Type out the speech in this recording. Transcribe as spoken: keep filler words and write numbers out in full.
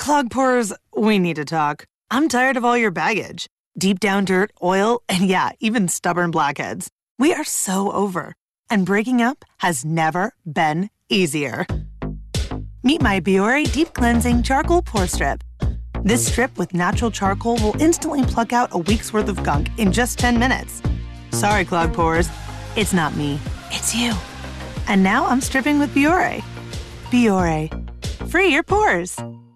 Clog pores, we need to talk. I'm tired of all your baggage. Deep down dirt, oil, and yeah, even stubborn blackheads. We are so over. And breaking up has never been easier. Meet my Biore Deep Cleansing Charcoal Pore Strip. This strip with natural charcoal will instantly pluck out a week's worth of gunk in just ten minutes. Sorry, clogged pores. It's not me. It's you. And now I'm stripping with Biore. Biore. Free your pores.